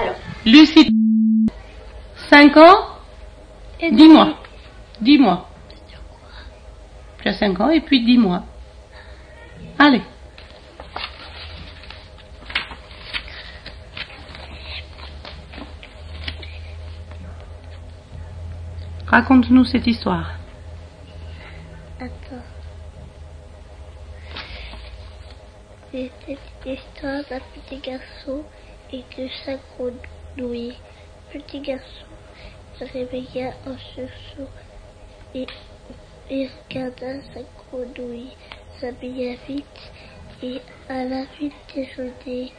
Lucie, 5 ans. Dis-moi. Dis-moi. Tu as 5 ans et puis dis-moi. Allez. Raconte-nous cette histoire. Attends. C'était l'histoire d'un petit garçon et de sa grenouille. Le petit garçon se réveilla en sursaut et regarda sa grenouille, s'habilla vite et alla vite déjeuner.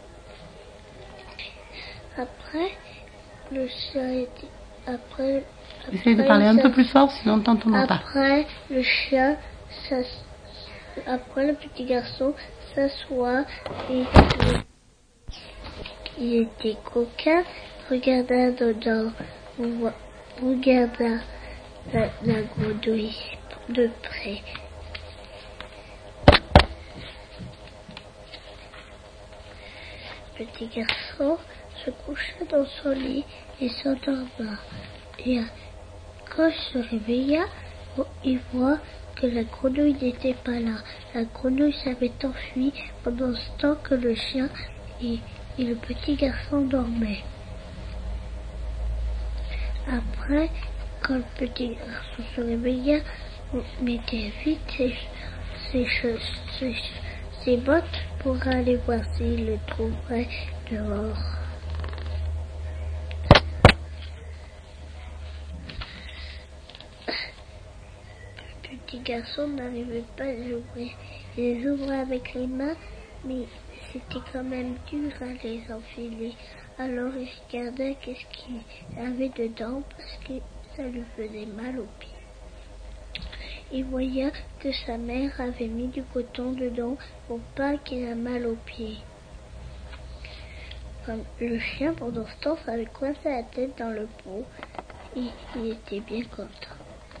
Après, le chien était... Essaye de parler un peu plus fort, sinon on ne t'entend pas. Après, le petit garçon s'assoit et il était coquin, regarda la grenouille de près. Le petit garçon se coucha dans son lit et s'endorma. Et quand il se réveilla, il voit que la grenouille n'était pas là. La grenouille s'avait enfuie pendant ce temps que le chien et le petit garçon dormaient. Après, quand le petit garçon se réveilla, on mettait vite ses bottes pour aller voir s'il le trouverait dehors. Le petit garçon n'arrivait pas à les ouvrir. Il les ouvrait avec les mains, mais c'était quand même dur à les enfiler. Alors il regardait qu'est-ce qu'il avait dedans parce que ça lui faisait mal aux pieds. Il voyait que sa mère avait mis du coton dedans pour pas qu'il ait mal aux pieds. Comme le chien, pendant ce temps, avait coincé la tête dans le pot et il était bien content.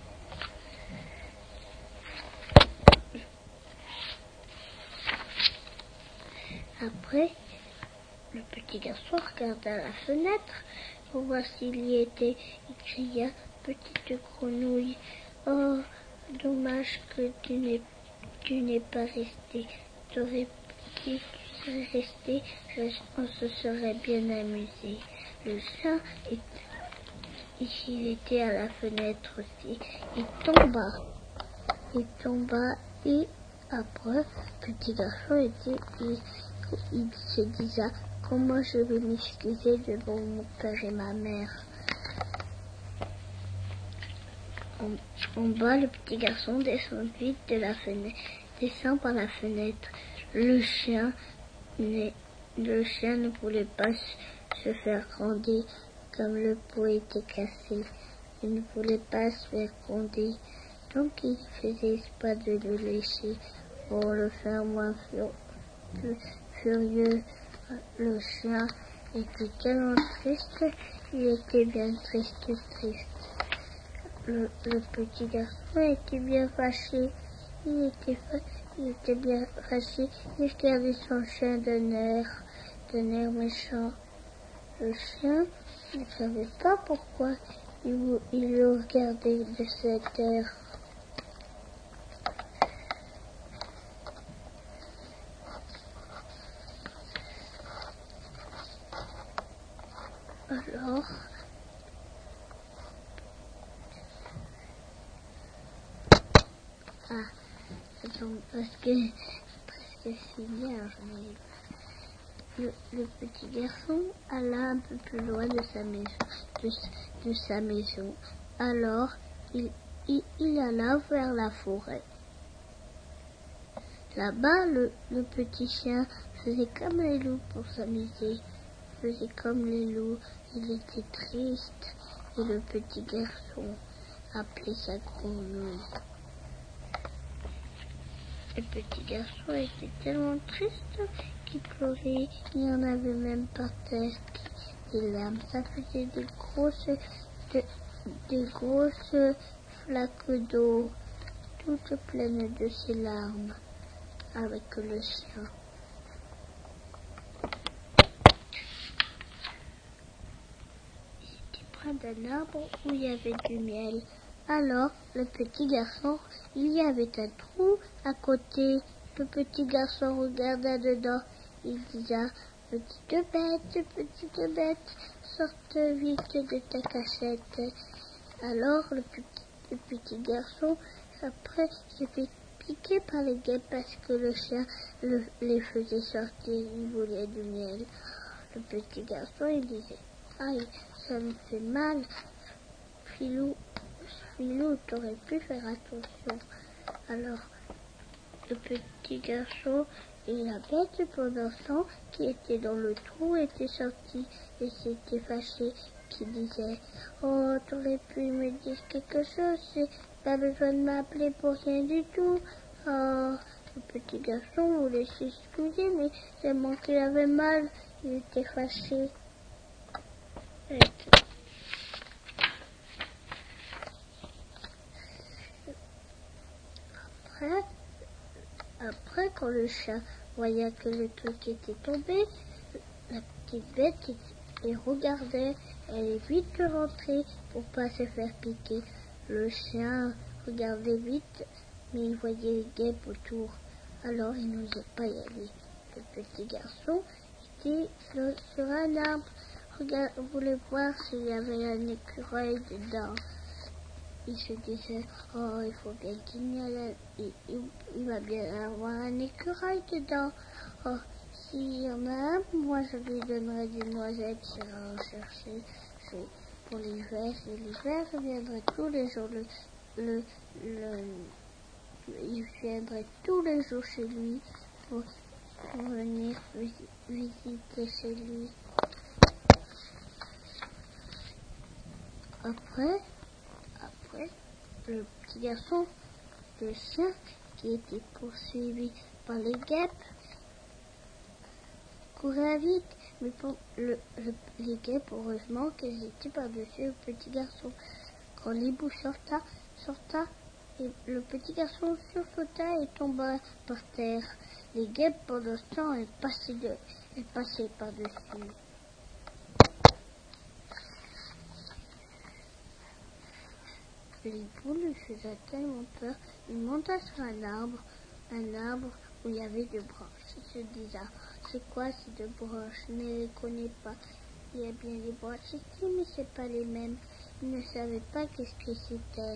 Après, le petit garçon regarda la fenêtre pour voir s'il y était. Il cria: petite grenouille, oh, dommage que tu n'es pas resté. Si tu serais resté, on se serait bien amusé. Le chat, il était à la fenêtre aussi. Il tomba et après, le petit garçon il se disait: comment je vais m'excuser devant mon père et ma mère. En bas, le petit garçon descend vite de la fenêtre, descend par la fenêtre. Le chien ne voulait pas se faire gronder, comme le pot était cassé. Il ne voulait pas se faire gronder, donc il faisait exprès de le laisser pour le faire moins furieux. Le chien était tellement triste, il était bien triste. Le petit garçon était bien fâché. Il était bien fâché. Il regardait son chien d'un air méchant. Le chien ne savait pas pourquoi il le regardait de cet air. Alors, parce que presque fini, alors le petit garçon alla un peu plus loin de sa maison. Alors, il alla vers la forêt. Là-bas, le petit chien faisait comme les loups pour s'amuser. Faisait comme les loups, il était triste et le petit garçon appelait sa grenouille. Le petit garçon était tellement triste qu'il pleurait, il y en avait même par terre des larmes. Ça faisait des grosses flaques d'eau, toutes pleines de ses larmes, avec le chien. coin d'un arbre où il y avait du miel. Alors, le petit garçon, il y avait un trou à côté. Le petit garçon regardait dedans. Il disait, petite bête, sorte vite de ta cachette. Alors, le petit garçon, après, s'est fait piquer par les guêpes parce que le chien les faisait sortir. Il voulait du miel. Le petit garçon, il disait, aïe, ça me fait mal. Filou, t'aurais pu faire attention. Alors, le petit garçon et la bête pendant ce temps qui était dans le trou était sorti et s'était fâché, qui disait, oh, t'aurais pu me dire quelque chose, c'est pas besoin de m'appeler pour rien du tout. Oh, le petit garçon voulait s'excuser, mais tellement qu'il avait mal, il était fâché. Après, quand le chat voyait que le truc était tombé, la petite bête et regardait, elle est vite rentrée pour pas se faire piquer. Le chien regardait vite, mais il voyait les guêpes autour, alors il n'osait pas y aller. Le petit garçon était sur un arbre, voulait voir s'il y avait un écureuil dedans. Il se disait, oh, il faut bien qu'il y ait il va bien avoir un écureuil dedans. Oh, s'il y en a un, moi je lui donnerai des noisettes, j'irai en chercher. Pour l'hiver, et l'hiver, je viendrai tous les jours. Il viendrait tous les jours chez lui pour venir visiter chez lui. Après, le petit garçon, le chien, qui était poursuivi par les guêpes, courait vite, mais pour les guêpes, heureusement qu'elles étaient par-dessus le petit garçon. Quand l'hibou sorta, et le petit garçon sursauta et tomba par terre. Les guêpes, pendant ce temps, elles passaient par-dessus. L'hibou lui faisait tellement peur, il monta sur un arbre où il y avait deux branches. Il se disait, c'est quoi ces deux branches? Je ne les connais pas. Il y a bien des branches ici, mais c'est pas les mêmes. Il ne savait pas qu'est-ce que c'était.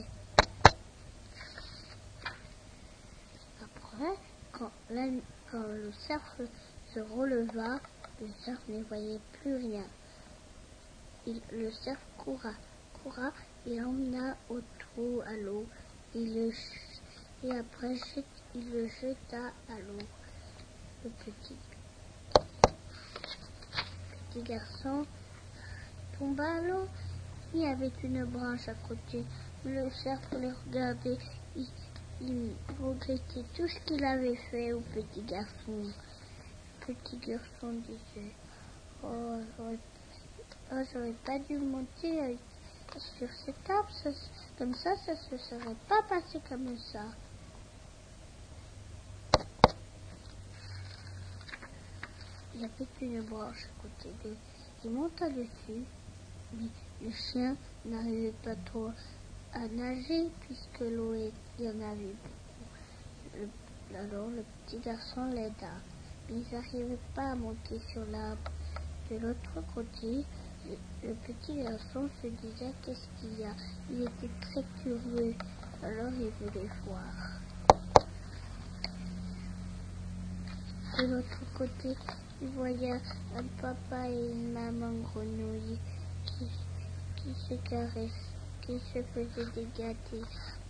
Après, quand le cerf se releva, le cerf ne voyait plus rien. Le cerf coura, il emmena au trou à l'eau, et après il le jeta à l'eau. Le petit garçon tomba à l'eau. Il y avait une branche à côté. Le cerf le regardait. Il regrettait tout ce qu'il avait fait au petit garçon. Le petit garçon disait, oh, j'aurais pas dû monter sur cet arbre, comme ça se serait pas passé comme ça. Il y avait une branche à côté d'eux. Il monta dessus, mais le chien n'arrivait pas trop à nager puisque l'eau, il y en avait beaucoup. Alors le petit garçon l'aida, mais ils n'arrivaient pas à monter sur l'arbre. De l'autre côté, le petit garçon se disait, qu'est-ce qu'il y a? Il était très curieux, alors il voulait voir. De l'autre côté, il voyait un papa et une maman grenouille qui se caressaient, qui se faisaient des gâteaux.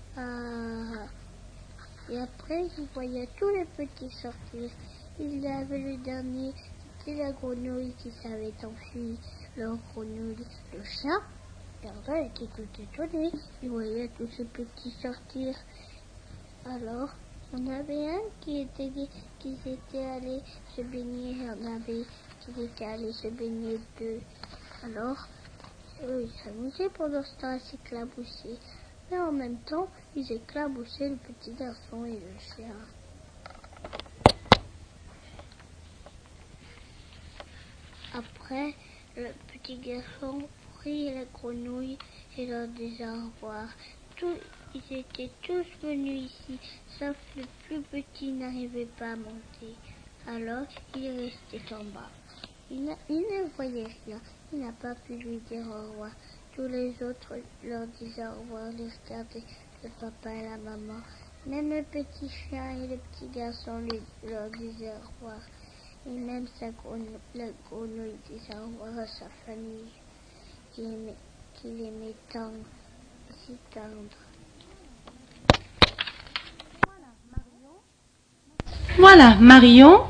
Et après, il voyait tous les petits sortir. Il y avait le dernier, c'était la grenouille qui s'avait enfuie. La grenouille, le chat, il était tout étonné. Il voyait tous ces petits sortir. Alors, on avait un qui était allé se baigner, et on avait qui était allé se baigner deux. Alors, ils s'amusaient pendant ce temps à s'éclabousser. Mais en même temps, ils éclaboussaient le petit garçon et le chien. Après, le petit garçon pris la grenouille et leur dit au revoir. Ils étaient tous venus ici, sauf le plus petit n'arrivait pas à monter. Alors il restait en bas. Il ne voyait rien, il n'a pas pu lui dire au revoir. Tous les autres leur disaient au revoir, les regardaient, le papa et la maman. Même le petit chien et le petit garçon leur disaient au revoir. Et même la grenouille disait au revoir à sa famille, qu'il aimait tant, si tendre. Voilà, Marion